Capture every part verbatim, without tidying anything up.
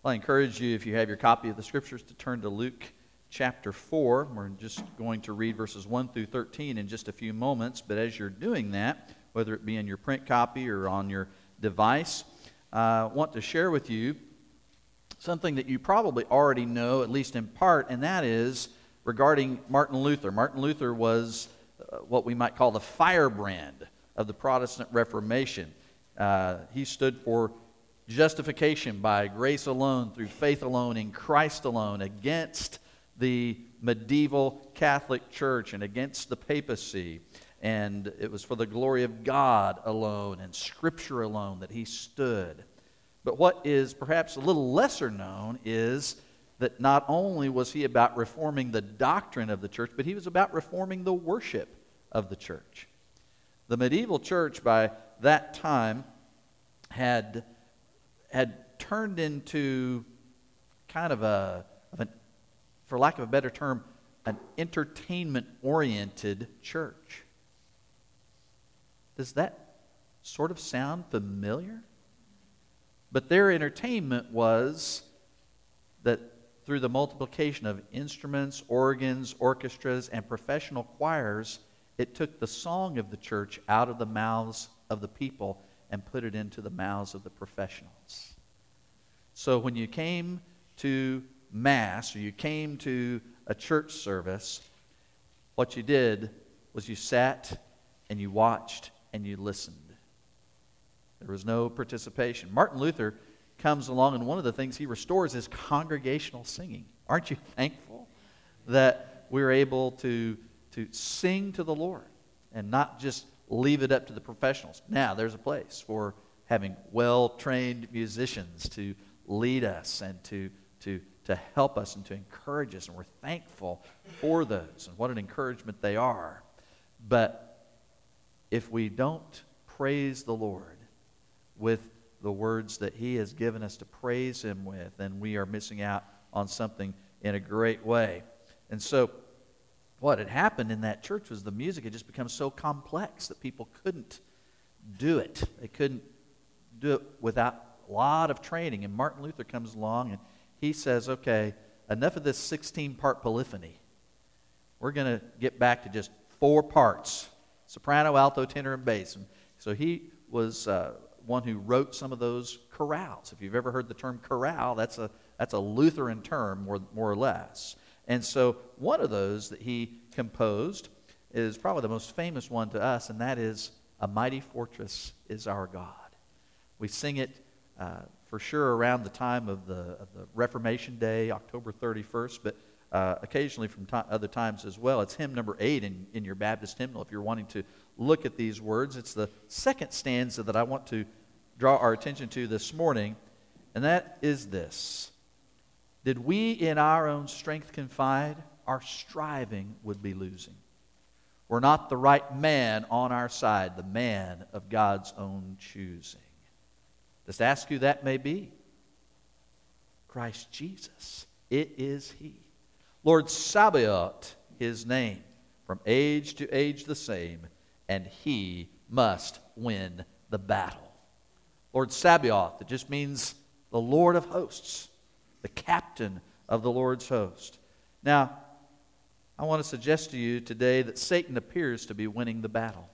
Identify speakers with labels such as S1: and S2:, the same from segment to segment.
S1: Well, I encourage you, if you have your copy of the Scriptures, to turn to Luke chapter four. We're just going to read verses one through thirteen in just a few moments. But as you're doing that, whether it be in your print copy or on your device, I uh, want to share with you something that you probably already know, at least in part, and that is regarding Martin Luther. Martin Luther was uh, what we might call the firebrand of the Protestant Reformation. Uh, he stood for justification by grace alone, through faith alone, in Christ alone, against the medieval Catholic Church and against the papacy. And it was for the glory of God alone and Scripture alone that he stood. But what is perhaps a little lesser known is that not only was he about reforming the doctrine of the church, but he was about reforming the worship of the church. The medieval church by that time had, had turned into kind of a, of an, for lack of a better term, an entertainment-oriented church. Does that sort of sound familiar? But their entertainment was that through the multiplication of instruments, organs, orchestras, and professional choirs, it took the song of the church out of the mouths of the people and put it into the mouths of the professionals. So when you came to Mass or you came to a church service, what you did was you sat and you watched and you listened. There was no participation. Martin Luther comes along, and one of the things he restores is congregational singing. Aren't you thankful that we're able to, to sing to the Lord and not just leave it up to the professionals? Now, there's a place for having well-trained musicians to lead us and to, to, to help us and to encourage us, and we're thankful for those, and what an encouragement they are. But if we don't praise the Lord with the words that He has given us to praise Him with, then we are missing out on something in a great way. And so what had happened in that church was the music had just become so complex that people couldn't do it. They couldn't do it without a lot of training. And Martin Luther comes along and he says, okay, enough of this sixteen-part polyphony. We're going to get back to just four parts: soprano, alto, tenor, and bass. And so he was uh, one who wrote some of those chorales. If you've ever heard the term chorale, that's a that's a Lutheran term, more, more or less. And so one of those that he composed is probably the most famous one to us, and that is "A Mighty Fortress Is Our God." We sing it uh, for sure around the time of the, of the Reformation Day, October thirty-first, but uh, occasionally from to- other times as well. It's hymn number eight in, in your Baptist hymnal if you're wanting to look at these words. It's the second stanza that I want to draw our attention to this morning, and that is this: did we in our own strength confide, our striving would be losing. We're not the right man on our side, the man of God's own choosing. Just ask who that may be. Christ Jesus. It is He. Lord Sabaoth, His name, from age to age the same, and He must win the battle. Lord Sabaoth, it just means the Lord of hosts, the captain of the Lord's host. Now, I want to suggest to you today that Satan appears to be winning the battle.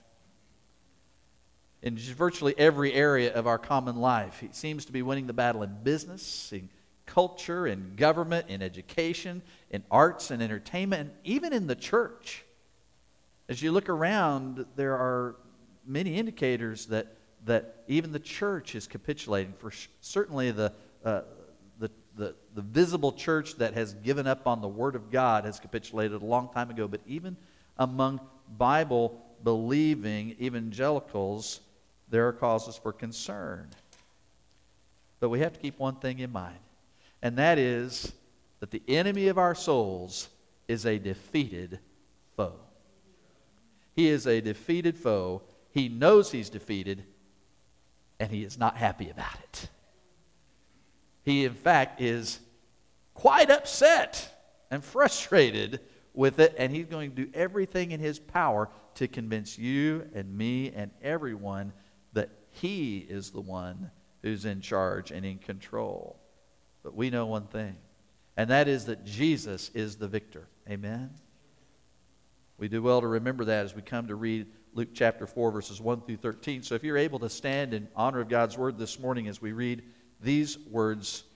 S1: In virtually every area of our common life, he seems to be winning the battle in business, in culture, in government, in education, in arts and entertainment, and even in the church. As you look around, there are many indicators that that even the church is capitulating. For sh- certainly the, uh, the the the visible church that has given up on the Word of God has capitulated a long time ago. But even among Bible-believing evangelicals, there are causes for concern. But we have to keep one thing in mind, and that is that the enemy of our souls is a defeated foe. He is a defeated foe. He knows he's defeated, and he is not happy about it. He, in fact, is quite upset and frustrated with it, and he's going to do everything in his power to convince you and me and everyone that he is the one who's in charge and in control. But we know one thing, and that is that Jesus is the victor. Amen? We do well to remember that as we come to read Luke chapter four, verses one through thirteen. So if you're able to stand in honor of God's word this morning as we read these words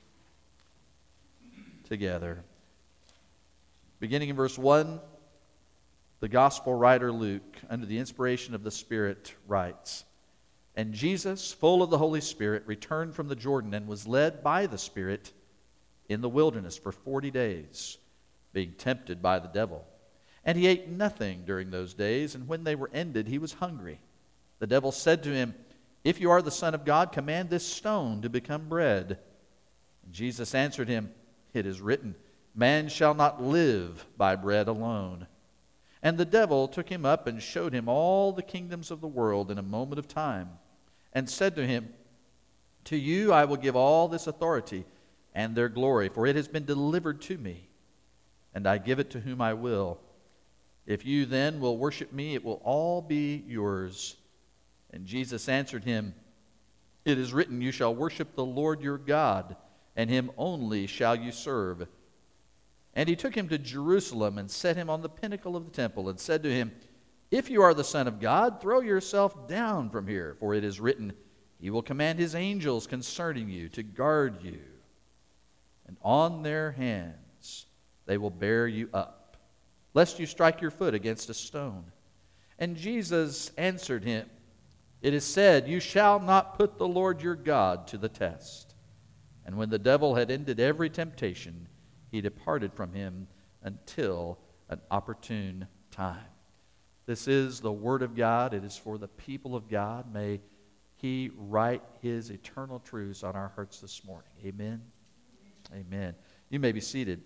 S1: together. Beginning in verse one, the gospel writer Luke, under the inspiration of the Spirit, writes, "And Jesus, full of the Holy Spirit, returned from the Jordan and was led by the Spirit in the wilderness for forty days, being tempted by the devil. And he ate nothing during those days, and when they were ended, he was hungry. The devil said to him, 'If you are the Son of God, command this stone to become bread.' And Jesus answered him, 'It is written, man shall not live by bread alone.' And the devil took him up and showed him all the kingdoms of the world in a moment of time, and said to him, 'To you I will give all this authority and their glory, for it has been delivered to me, and I give it to whom I will. If you then will worship me, it will all be yours.' And Jesus answered him, 'It is written, you shall worship the Lord your God, and him only shall you serve.' And he took him to Jerusalem and set him on the pinnacle of the temple and said to him, 'If you are the Son of God, throw yourself down from here, for it is written, he will command his angels concerning you to guard you. And on their hands they will bear you up, lest you strike your foot against a stone.' And Jesus answered him, 'It is said, you shall not put the Lord your God to the test.' And when the devil had ended every temptation, he departed from him until an opportune time." This is the Word of God. It is for the people of God. May He write His eternal truths on our hearts this morning. Amen. Amen. You may be seated.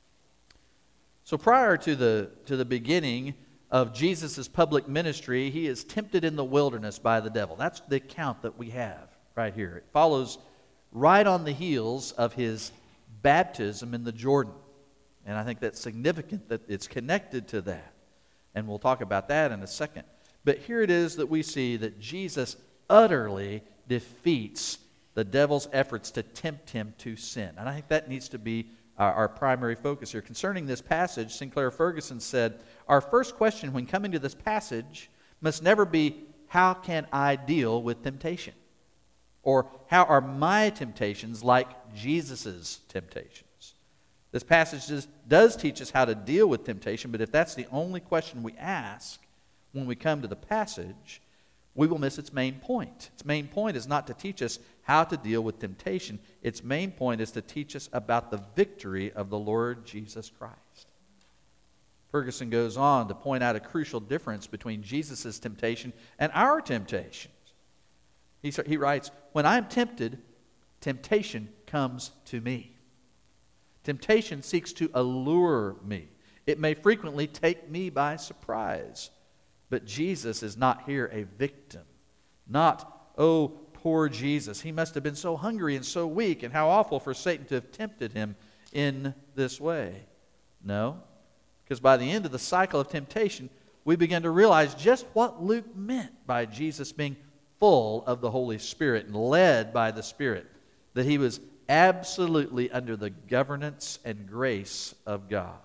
S1: So prior to the to the beginning of Jesus' public ministry, He is tempted in the wilderness by the devil. That's the account that we have right here. It follows right on the heels of His baptism in the Jordan. And I think that's significant that it's connected to that. And we'll talk about that in a second. But here it is that we see that Jesus utterly defeats the devil's efforts to tempt him to sin. And I think that needs to be our, our primary focus here. Concerning this passage, Sinclair Ferguson said, "Our first question when coming to this passage must never be, how can I deal with temptation? Or how are my temptations like Jesus' temptations?" This passage does, does teach us how to deal with temptation, but if that's the only question we ask when we come to the passage, we will miss its main point. Its main point is not to teach us how to deal with temptation. Its main point is to teach us about the victory of the Lord Jesus Christ. Ferguson goes on to point out a crucial difference between Jesus' temptation and our temptations. He, he writes, "When I am tempted, temptation comes to me. Temptation seeks to allure me. It may frequently take me by surprise. But Jesus is not here a victim. Not, oh, poor Jesus. He must have been so hungry and so weak, and how awful for Satan to have tempted him in this way." No, because by the end of the cycle of temptation, we begin to realize just what Luke meant by Jesus being full of the Holy Spirit and led by the Spirit, that he was absolutely under the governance and grace of God.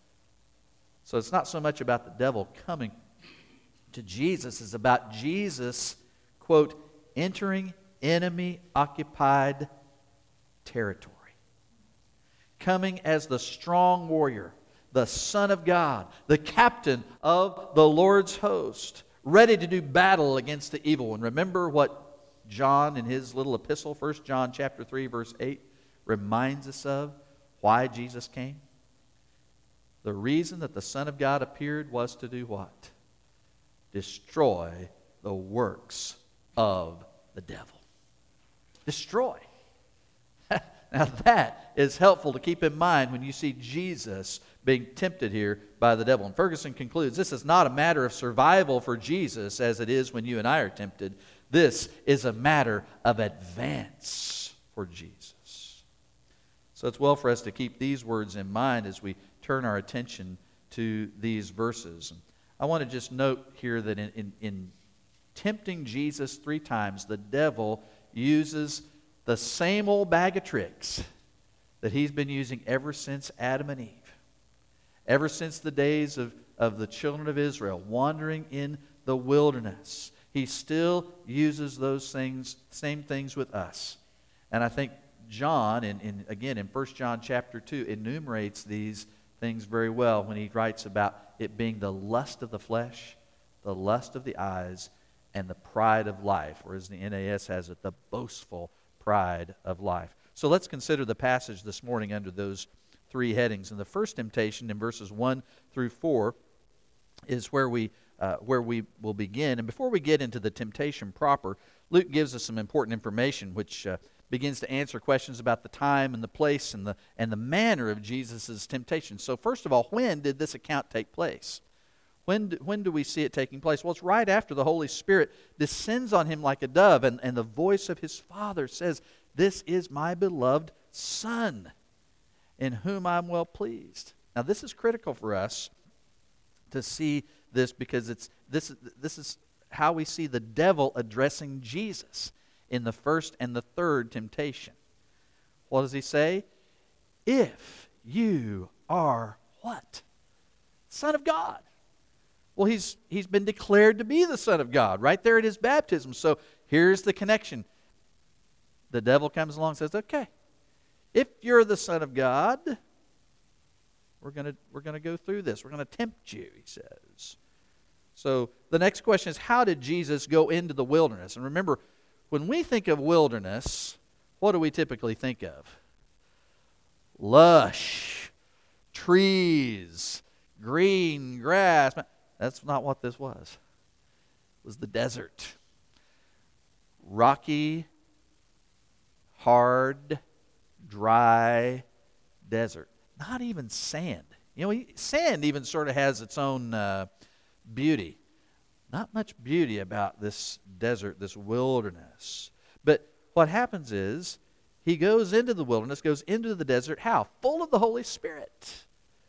S1: So it's not so much about the devil coming to Jesus, it's about Jesus, quote, entering enemy-occupied territory. Coming as the strong warrior, the Son of God, the captain of the Lord's host, ready to do battle against the evil one. Remember what John in his little epistle, First John chapter three, verse eight, reminds us of why Jesus came? The reason that the Son of God appeared was to do what? Destroy the works of the devil. Destroy. Now that is helpful to keep in mind when you see Jesus being tempted here by the devil. And Ferguson concludes, this is not a matter of survival for Jesus as it is when you and I are tempted. This is a matter of advance for Jesus. So it's well for us to keep these words in mind as we turn our attention to these verses. I want to just note here that in, in, in tempting Jesus three times, the devil uses the same old bag of tricks that he's been using ever since Adam and Eve. Ever since the days of, of the children of Israel wandering in the wilderness. He still uses those things, same things with us. And I think John, in, in, again in First John chapter two, enumerates these things very well when he writes about it being the lust of the flesh, the lust of the eyes, and the pride of life, or as the N A S has it, the boastful pride of life. So let's consider the passage this morning under those three headings. And the first temptation in verses one through four is where we uh, where we will begin. And before we get into the temptation proper, Luke gives us some important information which uh, begins to answer questions about the time and the place and the and the manner of Jesus' temptation. So first of all, when did this account take place? When do, when do we see it taking place? Well, it's right after the Holy Spirit descends on him like a dove, and, and the voice of his Father says, "This is my beloved Son, in whom I'm well pleased." Now, this is critical for us to see this, because it's this, this is how we see the devil addressing Jesus in the first and the third temptation. What does he say? If you are what? Son of God. Well, he's he's been declared to be the Son of God right there at his baptism. So here's the connection. The devil comes along and says, okay, if you're the Son of God, we're going to we're going to go through this. We're going to tempt you, he says. So the next question is, how did Jesus go into the wilderness? And remember, when we think of wilderness, what do we typically think of? Lush, trees, green grass. That's not what this was. It was the desert. Rocky, hard, dry desert. Not even sand. You know, sand even sort of has its own uh, beauty. Not much beauty about this desert, this wilderness. But what happens is, he goes into the wilderness, goes into the desert, how? Full of the Holy Spirit.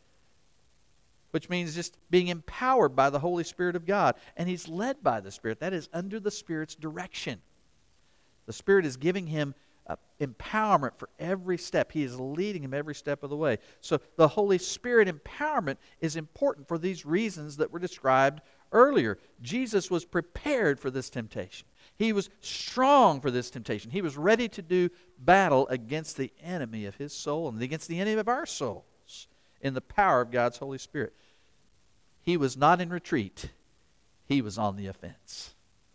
S1: Which means just being empowered by the Holy Spirit of God. And he's led by the Spirit. That is under the Spirit's direction. The Spirit is giving him uh, empowerment for every step. He is leading him every step of the way. So the Holy Spirit empowerment is important for these reasons that were described earlier. Jesus was prepared for this temptation. He was strong for this temptation. He was ready to do battle against the enemy of his soul and against the enemy of our souls in the power of God's Holy Spirit. He was not in retreat. He was on the offense.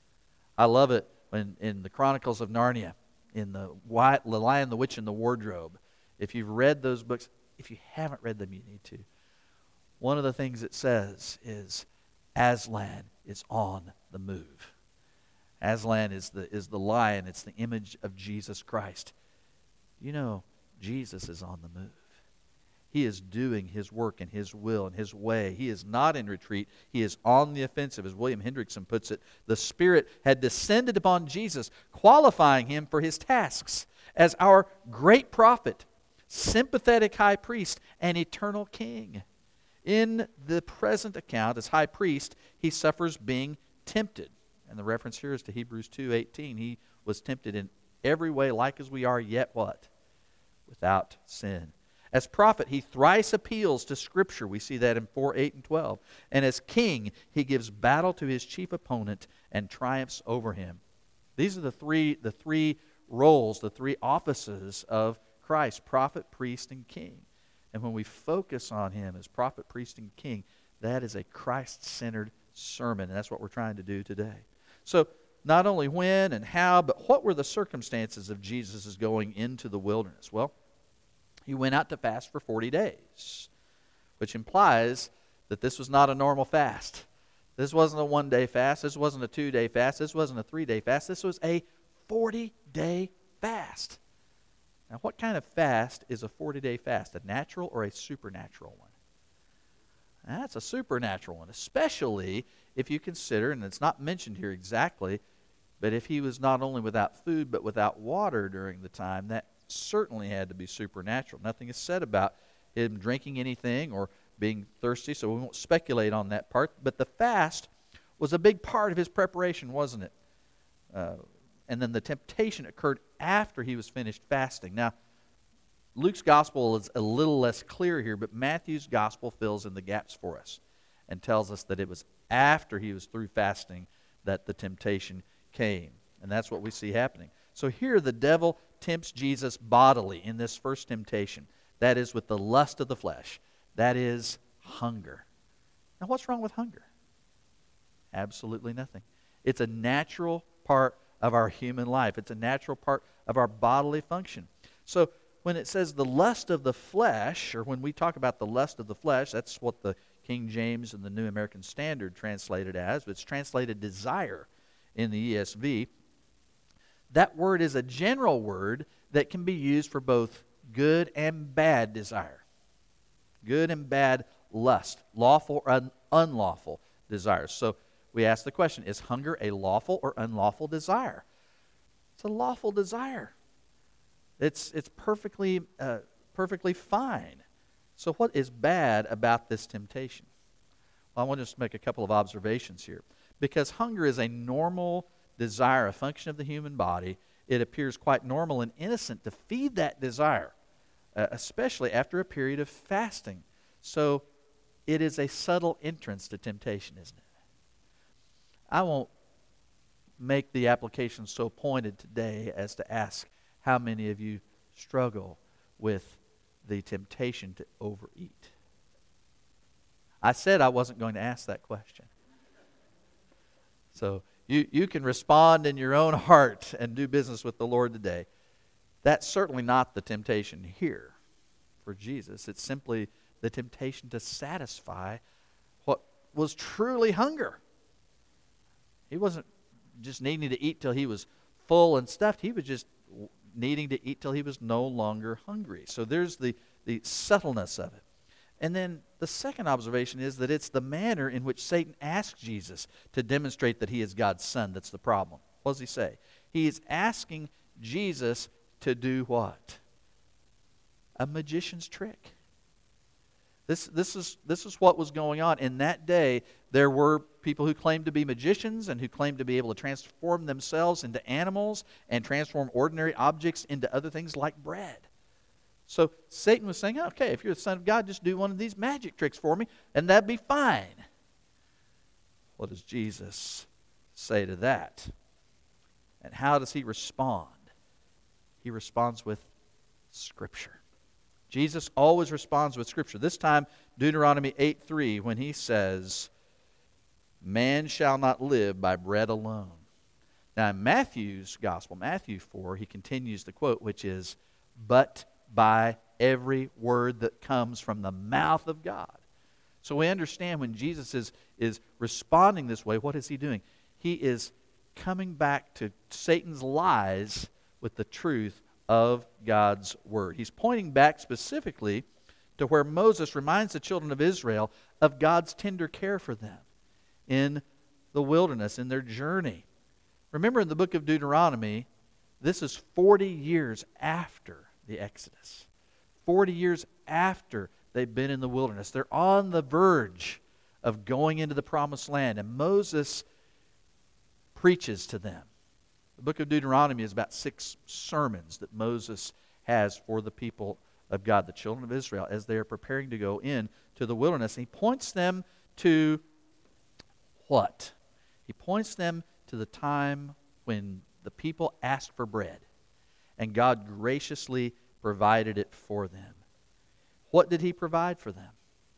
S1: I love it when in the Chronicles of Narnia, in the, White, the Lion, the Witch, and the Wardrobe, if you've read those books, if you haven't read them, you need to. One of the things it says is Aslan is on the move. Aslan is the, is the lion. It's the image of Jesus Christ. You know, Jesus is on the move. He is doing his work and his will and his way. He is not in retreat. He is on the offensive. As William Hendrickson puts it, the Spirit had descended upon Jesus, qualifying him for his tasks as our great prophet, sympathetic high priest, and eternal king. In the present account, as high priest, he suffers being tempted. And the reference here is to Hebrews two eighteen. He was tempted in every way like as we are, yet what? Without sin. As prophet, he thrice appeals to Scripture. We see that in four, eight, and twelve. And as king, he gives battle to his chief opponent and triumphs over him. These are the three, the three roles, the three offices of Christ, prophet, priest, and king. And when we focus on him as prophet, priest, and king, that is a Christ-centered sermon. And that's what we're trying to do today. So, not only when and how, but what were the circumstances of Jesus' going into the wilderness? Well, he went out to fast for forty days, which implies that this was not a normal fast. This wasn't a one-day fast. This wasn't a two-day fast. This wasn't a three-day fast. This was a forty-day fast. Now, what kind of fast is a forty-day fast? A natural or a supernatural one? That's a supernatural one, especially if you consider, and it's not mentioned here exactly, but if he was not only without food but without water during the time, that certainly had to be supernatural. Nothing is said about him drinking anything or being thirsty, so we won't speculate on that part. But the fast was a big part of his preparation, wasn't it? Uh, and then the temptation occurred after he was finished fasting. Now, Luke's gospel is a little less clear here, but Matthew's gospel fills in the gaps for us and tells us that it was after he was through fasting that the temptation came. And that's what we see happening. So here the devil tempts Jesus bodily in this first temptation. That is with the lust of the flesh. That is hunger. Now what's wrong with hunger? Absolutely nothing. It's a natural part of our human life. It's a natural part of our bodily function. So when it says the lust of the flesh, or when we talk about the lust of the flesh, that's what the King James and the New American Standard translated as, but it's translated desire in the E S V. That word is a general word that can be used for both good and bad desire. Good and bad lust, lawful or un- unlawful desires. So we ask the question, is hunger a lawful or unlawful desire? It's a lawful desire. It's it's perfectly uh, perfectly fine. So what is bad about this temptation? Well, I want to just make a couple of observations here. Because hunger is a normal desire, a function of the human body, it appears quite normal and innocent to feed that desire, uh, especially after a period of fasting. So it is a subtle entrance to temptation, isn't it? I won't make the application so pointed today as to ask how many of you struggle with the temptation to overeat. I said I wasn't going to ask that question. So you, you can respond in your own heart and do business with the Lord today. That's certainly not the temptation here for Jesus. It's simply the temptation to satisfy what was truly hunger. He wasn't just needing to eat till he was full and stuffed. He was just needing to eat till he was no longer hungry. So there's the, the subtleness of it. And then the second observation is that it's the manner in which Satan asks Jesus to demonstrate that he is God's son that's the problem. What does he say? He is asking Jesus to do what? A magician's trick. This, this, is, this is what was going on. In that day, there were people who claimed to be magicians and who claimed to be able to transform themselves into animals and transform ordinary objects into other things like bread. So Satan was saying, okay, if you're the Son of God, just do one of these magic tricks for me, and that'd be fine. What does Jesus say to that? And how does he respond? He responds with Scripture. Jesus always responds with Scripture. This time, Deuteronomy eight three, when he says, man shall not live by bread alone. Now in Matthew's Gospel, Matthew four, he continues the quote, which is, but by every word that comes from the mouth of God. So we understand when Jesus is, is responding this way, what is he doing? He is coming back to Satan's lies with the truth of God's Word. He's pointing back specifically to where Moses reminds the children of Israel of God's tender care for them in the wilderness, in their journey. Remember in the book of Deuteronomy, this is forty years after the Exodus. forty years after they've been in the wilderness. They're on the verge of going into the promised land, and Moses preaches to them. The book of Deuteronomy is about six sermons that Moses has for the people of God, the children of Israel, as they are preparing to go in to the wilderness. And he points them to what? He points them to the time when the people asked for bread, and God graciously provided it for them. What did he provide for them?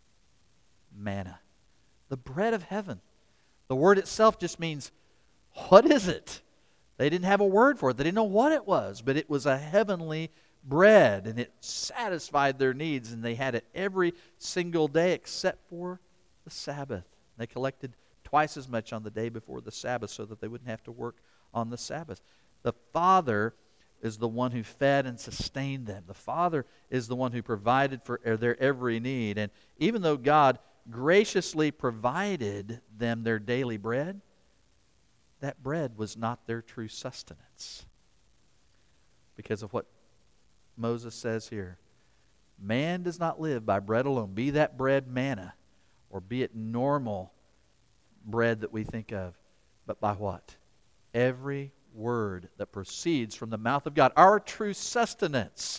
S1: Manna, the bread of heaven. The word itself just means, what is it? They didn't have a word for it. They didn't know what it was, but it was a heavenly bread, and it satisfied their needs, and they had it every single day except for the Sabbath. They collected twice as much on the day before the Sabbath so that they wouldn't have to work on the Sabbath. The Father is the one who fed and sustained them. The Father is the one who provided for their every need. And even though God graciously provided them their daily bread, that bread was not their true sustenance. Because of what Moses says here. Man does not live by bread alone. Be that bread manna, or be it normal bread that we think of. But by what? Every word that proceeds from the mouth of God. Our true sustenance,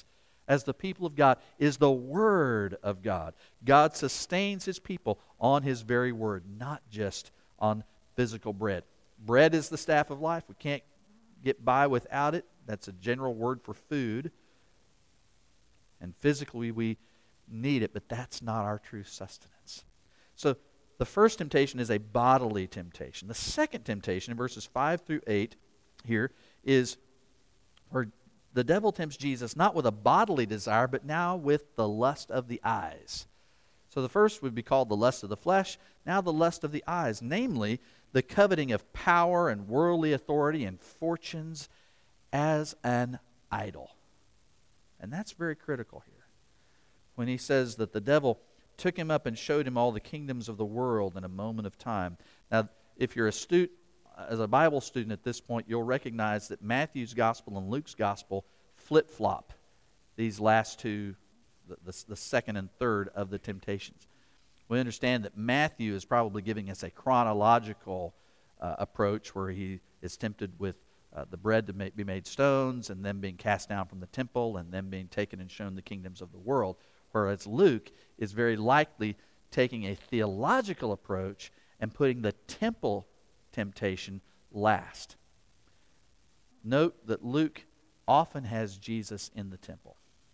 S1: as the people of God is the Word of God. God sustains His people on His very Word, not just on physical bread. Bread is the staff of life. We can't get by without it. That's a general word for food. And physically we need it, but that's not our true sustenance. So the first temptation is a bodily temptation. The second temptation in verses five through eight here is where the devil tempts Jesus not with a bodily desire, but now with the lust of the eyes. So the first would be called the lust of the flesh, now the lust of the eyes, namely the coveting of power and worldly authority and fortunes as an idol. And that's very critical here. When he says that the devil took him up and showed him all the kingdoms of the world in a moment of time. Now, if you're astute as a Bible student at this point, you'll recognize that Matthew's gospel and Luke's gospel flip-flop these last two, the, the, the second and third of the temptations. We understand that Matthew is probably giving us a chronological uh, approach where he is tempted with uh, the bread to make, be made stones, and then being cast down from the temple, and then being taken and shown the kingdoms of the world. Whereas Luke is very likely taking a theological approach and putting the temple temptation last. Note that Luke often has Jesus in the temple.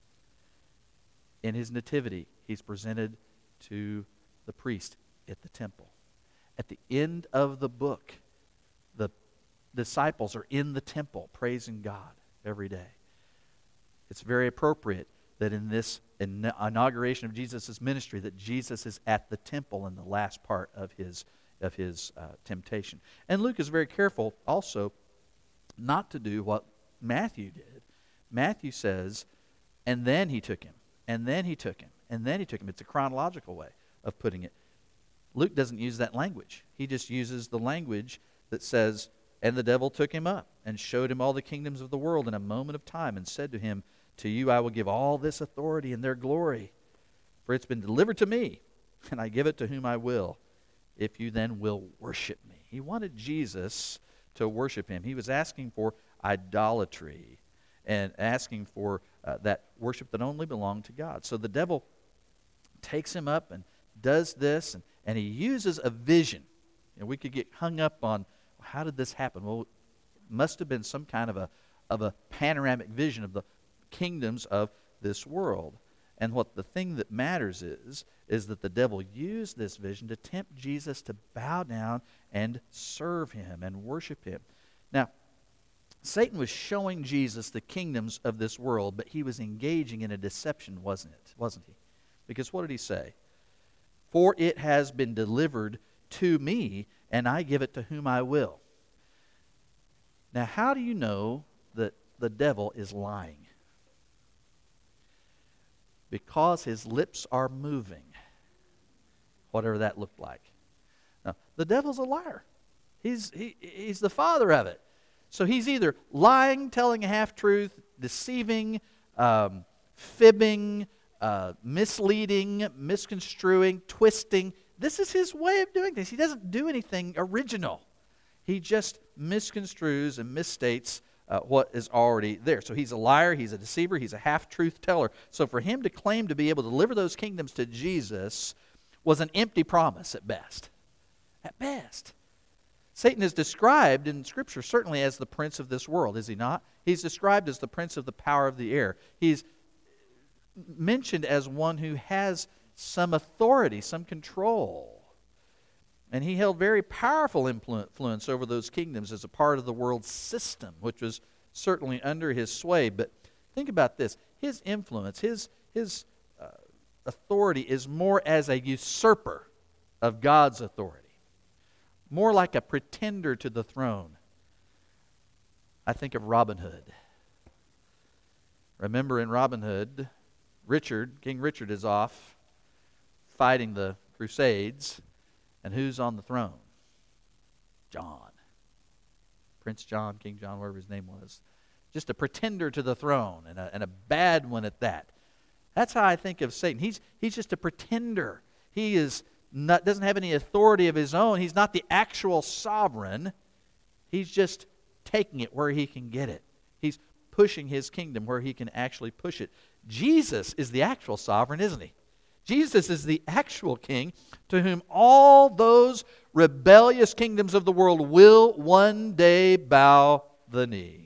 S1: In his nativity, he's presented to the priest at the temple. At the end of the book, the disciples are in the temple praising God every day. It's very appropriate that in this inauguration of Jesus' ministry, that Jesus is at the temple in the last part of his, of his uh, temptation. And Luke is very careful also not to do what Matthew did. Matthew says, and then he took him, and then he took him, and then he took him. It's a chronological way of putting it. Luke doesn't use that language. He just uses the language that says, and the devil took him up and showed him all the kingdoms of the world in a moment of time and said to him, to you I will give all this authority and their glory, for it's been delivered to me, and I give it to whom I will, if you then will worship me. He wanted Jesus to worship him. He was asking for idolatry and asking for uh, that worship that only belonged to God. So the devil takes him up and does this, and, and he uses a vision. And we could get hung up on, how did this happen? Well, it must have been some kind of a of a panoramic vision of the kingdoms of this world. And what the thing that matters is, is that the devil used this vision to tempt Jesus to bow down and serve him and worship him. Now, Satan was showing Jesus the kingdoms of this world, but he was engaging in a deception, wasn't it? Wasn't he? Because what did he say? For it has been delivered to me, and I give it to whom I will. Now, how do you know that the devil is lying? Because his lips are moving, whatever that looked like. Now, the devil's a liar. He's, he, he's the father of it. So he's either lying, telling a half-truth, deceiving, um, fibbing, uh, misleading, misconstruing, twisting. This is his way of doing things. He doesn't do anything original. He just misconstrues and misstates uh, what is already there. So he's a liar, he's a deceiver, he's a half-truth teller. So for him to claim to be able to deliver those kingdoms to Jesus was an empty promise at best. At best. Satan is described in Scripture certainly as the prince of this world, is he not? He's described as the prince of the power of the air. He's mentioned as one who has some authority, some control. And he held very powerful influence over those kingdoms as a part of the world system, which was certainly under his sway. But think about this. His influence, his, his uh, authority is more as a usurper of God's authority. More like a pretender to the throne. I think of Robin Hood. Remember in Robin Hood, Richard, King Richard is off fighting the Crusades. And who's on the throne? John. Prince John, King John, whatever his name was. Just a pretender to the throne, and a, and a bad one at that. That's how I think of Satan. He's, he's just a pretender. He is not, doesn't have any authority of his own. He's not the actual sovereign. He's just taking it where he can get it. He's pushing his kingdom where he can actually push it. Jesus is the actual sovereign, isn't he? Jesus is the actual king to whom all those rebellious kingdoms of the world will one day bow the knee.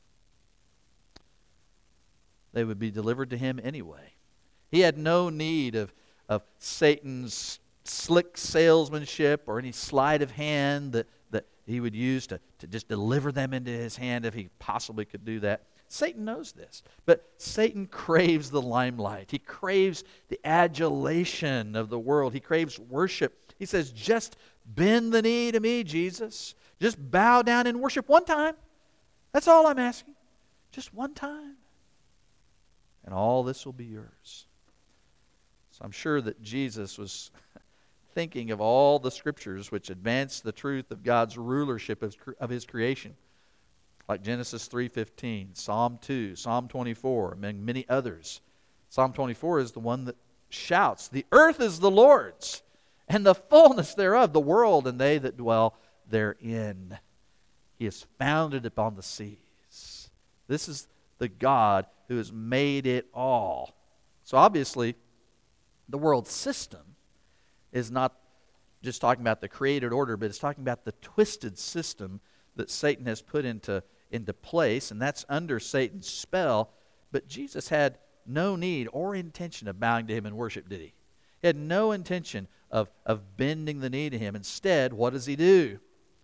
S1: They would be delivered to him anyway. He had no need of, of Satan's slick salesmanship or any sleight of hand that, that he would use to, to just deliver them into his hand if he possibly could do that. Satan knows this, but Satan craves the limelight. He craves the adulation of the world. He craves worship. He says, just bend the knee to me, Jesus. Just bow down and worship one time. That's all I'm asking. Just one time. And all this will be yours. So I'm sure that Jesus was thinking of all the scriptures which advance the truth of God's rulership of, of his creation. Like Genesis three fifteen, Psalm two, Psalm twenty-four, among many others. Psalm twenty-four is the one that shouts, the earth is the Lord's, and the fullness thereof, the world and they that dwell therein. He is founded upon the seas. This is the God who has made it all. So obviously, the world system is not just talking about the created order, but it's talking about the twisted system that Satan has put into, into place, and that's under Satan's spell. But Jesus had no need or intention of bowing to him in worship, did he? He had no intention of, of bending the knee to him. Instead, what does he do?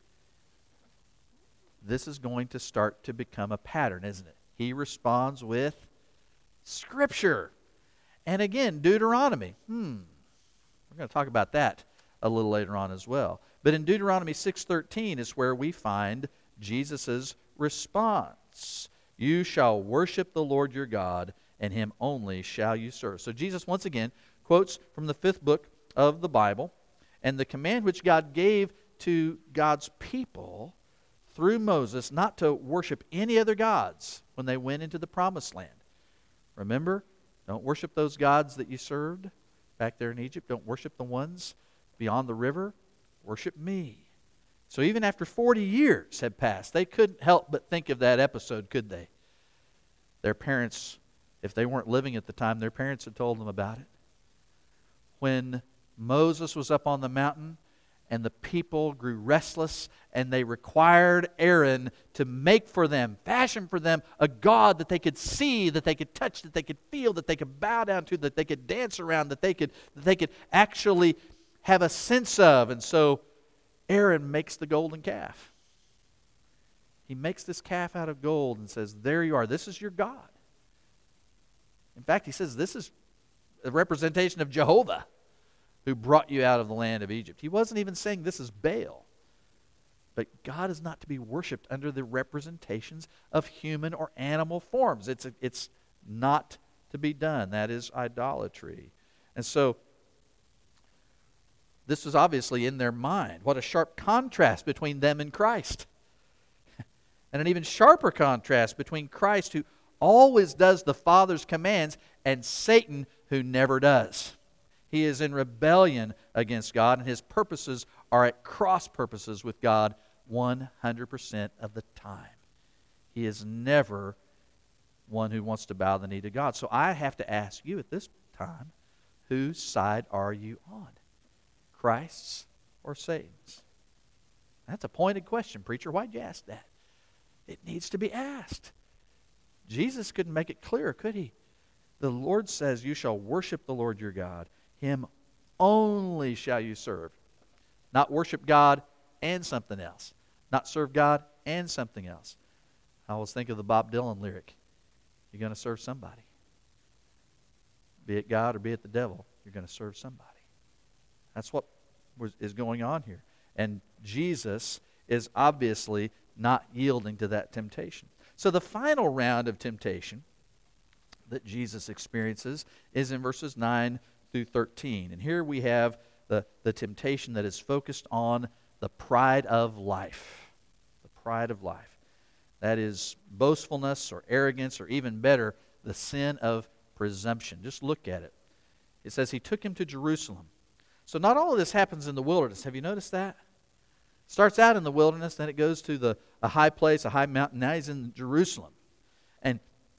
S1: This is going to start to become a pattern, isn't it? He responds with Scripture. And again, Deuteronomy. Hmm. We're going to talk about that a little later on as well. But in Deuteronomy six thirteen is where we find Jesus' response. You shall worship the Lord your God, and him only shall you serve. So Jesus once again quotes from the fifth book of the Bible, and the command which God gave to God's people through Moses not to worship any other gods when they went into the promised land. Remember, don't worship those gods that you served back there in Egypt. Don't worship the ones beyond the river. Worship me. So even after forty years had passed, they couldn't help but think of that episode, could they? Their parents, if they weren't living at the time, their parents had told them about it. When Moses was up on the mountain and the people grew restless and they required Aaron to make for them, fashion for them a god that they could see, that they could touch, that they could feel, that they could bow down to, that they could dance around, that they could, that they could actually have a sense of. And so Aaron makes the golden calf. He makes this calf out of gold and says, there you are, this is your God. In fact, he says this is a representation of Jehovah who brought you out of the land of Egypt. He wasn't even saying this is Baal. But God is not to be worshipped under the representations of human or animal forms. It's, a, it's not to be done. That is idolatry. And so, this was obviously in their mind. What a sharp contrast between them and Christ. And an even sharper contrast between Christ, who always does the Father's commands, and Satan, who never does. He is in rebellion against God, and his purposes are at cross purposes with God one hundred percent of the time. He is never one who wants to bow the knee to God. So I have to ask you at this time, whose side are you on? Christ's or Satan's? That's a pointed question, preacher. Why'd you ask that? It needs to be asked. Jesus couldn't make it clearer, could he? The Lord says, you shall worship the Lord your God. Him only shall you serve. Not worship God and something else. Not serve God and something else. I always think of the Bob Dylan lyric. You're going to serve somebody. Be it God or be it the devil, you're going to serve somebody. That's what was, is going on here. And Jesus is obviously not yielding to that temptation. So the final round of temptation that Jesus experiences is in verses nine through thirteen. And here we have the, the temptation that is focused on the pride of life. The pride of life. That is boastfulness or arrogance, or even better, the sin of presumption. Just look at it. It says he took him to Jerusalem. So not all of this happens in the wilderness. Have you noticed that? It starts out in the wilderness, then it goes to the a high place, a high mountain. Now he's in Jerusalem. And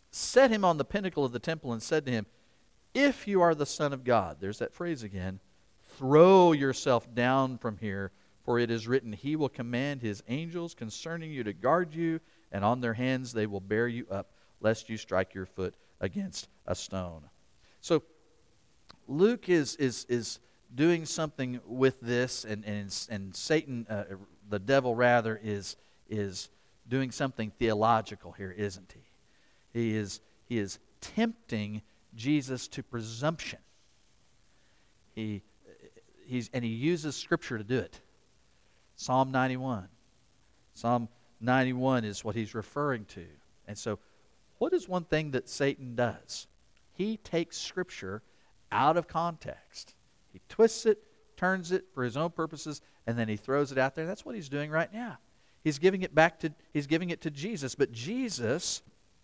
S1: set him on the pinnacle of the temple and said to him, "If you are the Son of God," there's that phrase again, "throw yourself down from here, for it is written, He will command His angels concerning you to guard you, and on their hands they will bear you up, lest you strike your foot against a stone." So Luke is is is doing something with this, and and, and Satan, uh, the devil rather, is is doing something theological here, isn't he? He is he is tempting Jesus to presumption. He he's and he uses Scripture to do it. Psalm ninety-one. Psalm ninety-one is what he's referring to. And so, what is one thing that Satan does? He takes Scripture out of context. He twists it, turns it for his own purposes, and then he throws it out there. That's what he's doing right now. He's giving it back to he's giving it to Jesus, but Jesus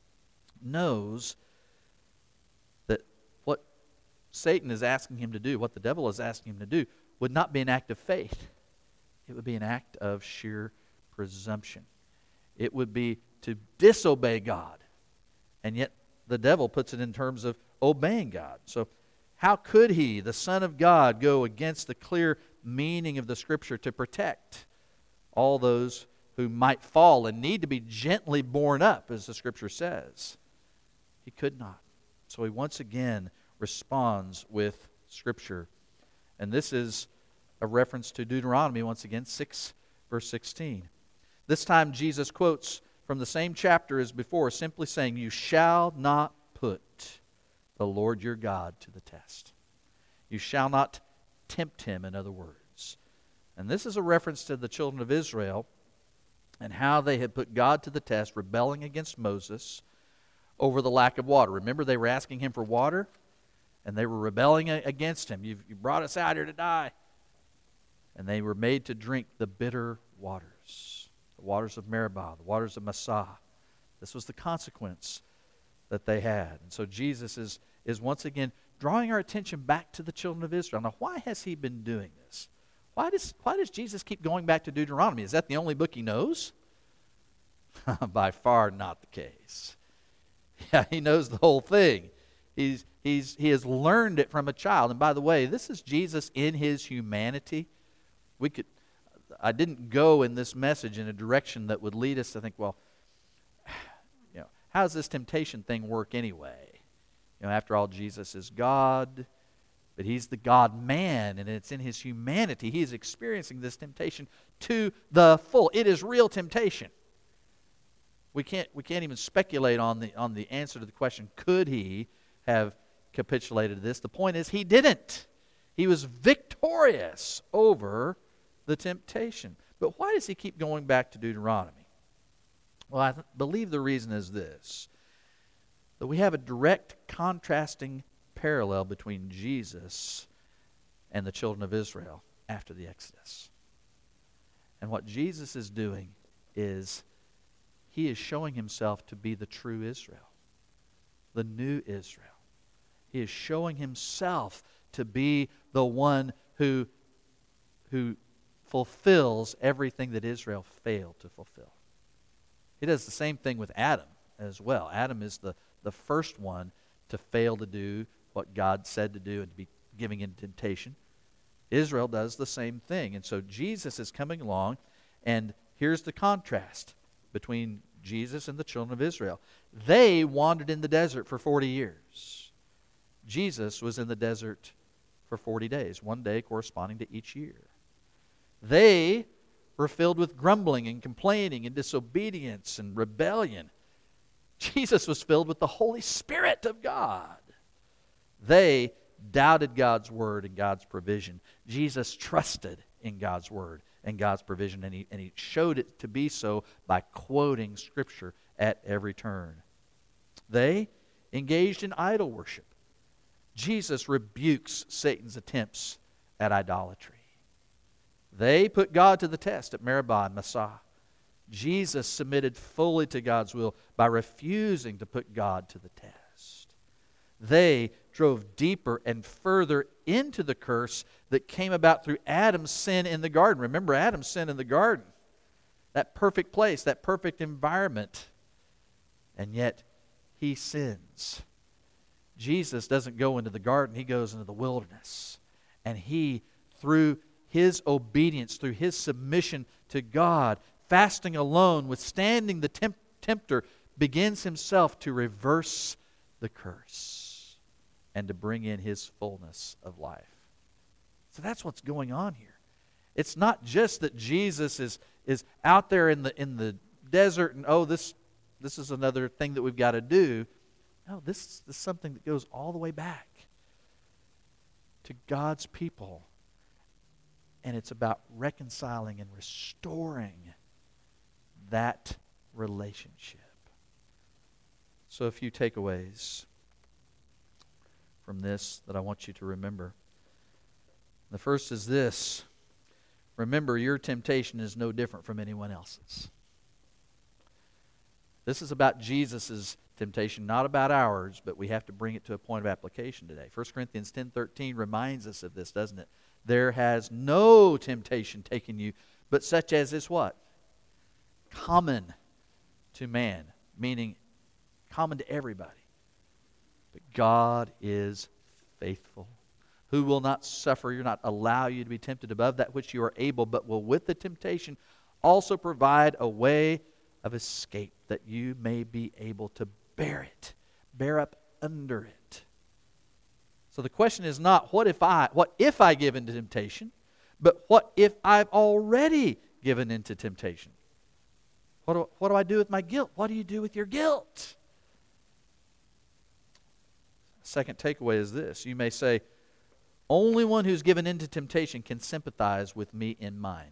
S1: knows that what Satan is asking him to do, what the devil is asking him to do, would not be an act of faith. It would be an act of sheer presumption. It would be to disobey God. And yet the devil puts it in terms of obeying God. So how could he, the Son of God, go against the clear meaning of the Scripture to protect all those who might fall and need to be gently borne up, as the Scripture says? He could not. So he once again responds with Scripture. And this is a reference to Deuteronomy, once again, six, verse sixteen. This time Jesus quotes from the same chapter as before, simply saying, "You shall not put the Lord your God to the test." You shall not tempt Him, in other words. And this is a reference to the children of Israel and how they had put God to the test, rebelling against Moses over the lack of water. Remember, they were asking Him for water, and they were rebelling against Him. You've, you brought us out here to die. And they were made to drink the bitter waters, the waters of Meribah, the waters of Massah. This was the consequence that they had. And so Jesus is, is once again drawing our attention back to the children of Israel. Now, why has He been doing this? Why does, why does Jesus keep going back to Deuteronomy? Is that the only book He knows? By far not the case. Yeah, He knows the whole thing. He's, he's, he has learned it from a child. And by the way, this is Jesus in His humanity. We could, I didn't go in this message in a direction that would lead us to think, well, you know, how does this temptation thing work anyway? You know, after all, Jesus is God, but He's the God-man, and it's in His humanity. He is experiencing this temptation to the full. It is real temptation. We can't, we can't even speculate on the, on the answer to the question, could He have capitulated to this? The point is, He didn't. He was victorious over the temptation. But why does He keep going back to Deuteronomy? Well, I th- believe the reason is this, that we have a direct contrasting parallel between Jesus and the children of Israel after the Exodus. And what Jesus is doing is He is showing Himself to be the true Israel, the new Israel. He is showing Himself to be the one who, who fulfills everything that Israel failed to fulfill. He does the same thing with Adam as well. Adam is the, the first one to fail to do what God said to do and to be giving in temptation. Israel does the same thing. And so Jesus is coming along, and here's the contrast between Jesus and the children of Israel. They wandered in the desert for forty years. Jesus was in the desert for forty days, one day corresponding to each year. They were filled with grumbling and complaining and disobedience and rebellion. Jesus was filled with the Holy Spirit of God. They doubted God's word and God's provision. Jesus trusted in God's word and God's provision, and he, and he showed it to be so by quoting Scripture at every turn. They engaged in idol worship. Jesus rebukes Satan's attempts at idolatry. They put God to the test at Meribah and Massah. Jesus submitted fully to God's will by refusing to put God to the test. They drove deeper and further into the curse that came about through Adam's sin in the garden. Remember Adam's sin in the garden. That perfect place, that perfect environment. And yet he sins. Jesus doesn't go into the garden, he goes into the wilderness. And he, through his obedience, through his submission to God, fasting alone, withstanding the temp- tempter, begins himself to reverse the curse and to bring in his fullness of life. So that's what's going on here. It's not just that Jesus is, is out there in the in the desert and, oh, this, this is another thing that we've got to do. No, this is something that goes all the way back to God's people. And it's about reconciling and restoring that relationship. So a few takeaways from this that I want you to remember. The first is this. Remember, your temptation is no different from anyone else's. This is about Jesus' temptation, not about ours, but we have to bring it to a point of application today. First Corinthians ten thirteen reminds us of this, doesn't it? There has no temptation taken you, but such as is what? Common to man, meaning common to everybody. But God is faithful, who will not suffer, you not allow you to be tempted above that which you are able, but will with the temptation also provide a way of escape, that you may be able to bear it, bear up under it. So the question is not what if I, what if I give into temptation, but what if I've already given into temptation? What do, what do I do with my guilt? What do you do with your guilt? Second takeaway is this. You may say, only one who's given into temptation can sympathize with me in mine.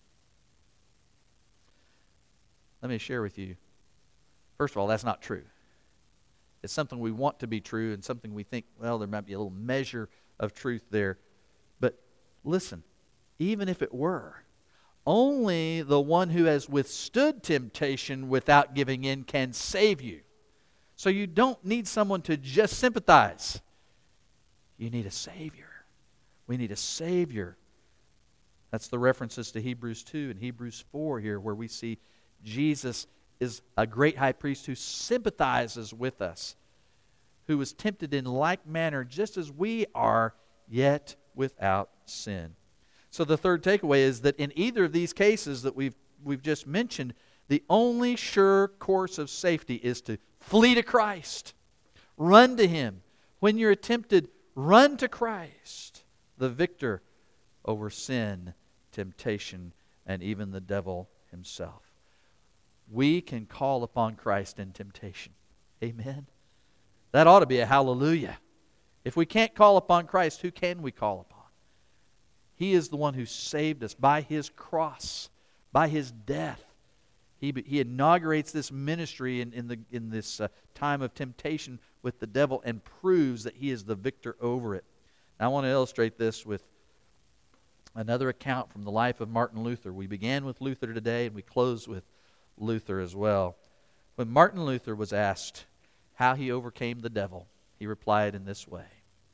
S1: Let me share with you. First of all, that's not true. It's something we want to be true and something we think, well, there might be a little measure of truth there. But listen, even if it were, only the one who has withstood temptation without giving in can save you. So you don't need someone to just sympathize. You need a Savior. We need a Savior. That's the references to Hebrews two and Hebrews four here, where we see Jesus is a great high priest who sympathizes with us, who was tempted in like manner just as we are, yet without sin. So the third takeaway is that in either of these cases that we've we've just mentioned, the only sure course of safety is to flee to Christ. Run to Him. When you're tempted, run to Christ, the victor over sin, temptation, and even the devil himself. We can call upon Christ in temptation. Amen? That ought to be a hallelujah. If we can't call upon Christ, who can we call upon? He is the one who saved us by His cross, by His death. He, he inaugurates this ministry in, in, the, in this uh, time of temptation with the devil and proves that He is the victor over it. Now, I want to illustrate this with another account from the life of Martin Luther. We began with Luther today and we close with Luther as well. When Martin Luther was asked how he overcame the devil, he replied in this way.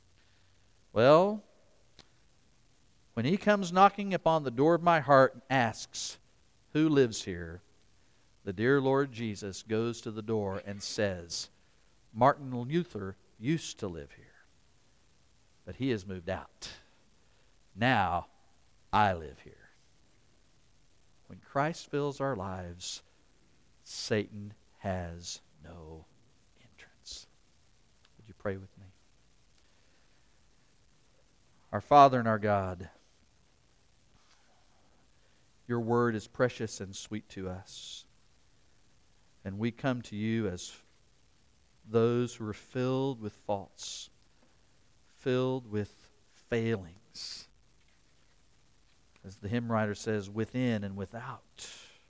S1: Well, when he comes knocking upon the door of my heart and asks, who lives here? The dear Lord Jesus goes to the door and says, Martin Luther used to live here, but he has moved out. Now I live here. When Christ fills our lives, Satan has no entrance. Would you pray with me? Our Father and our God, your word is precious and sweet to us. And we come to you as those who are filled with faults, filled with failings. As the hymn writer says, within and without.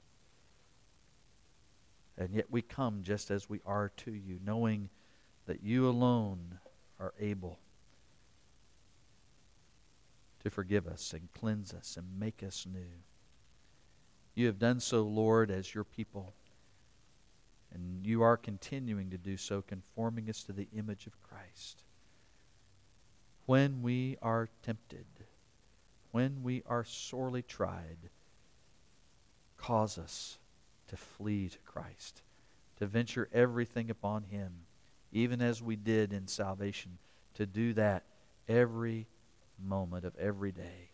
S1: And yet we come just as we are to you, knowing that you alone are able to forgive us and cleanse us and make us new. You have done so, Lord, as your people. And you are continuing to do so, conforming us to the image of Christ. When we are tempted, when we are sorely tried, cause us to flee to Christ, to venture everything upon Him, even as we did in salvation, to do that every moment of every day.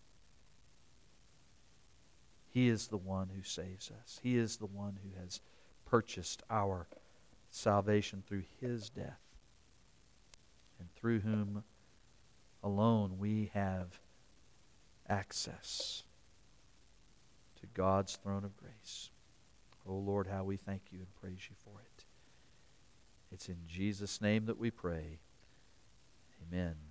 S1: He is the one who saves us. He is the one who has purchased our salvation through His death, and through whom alone we have access to God's throne of grace. Oh Lord, how we thank you and praise you for it. It's in Jesus' name that we pray. Amen.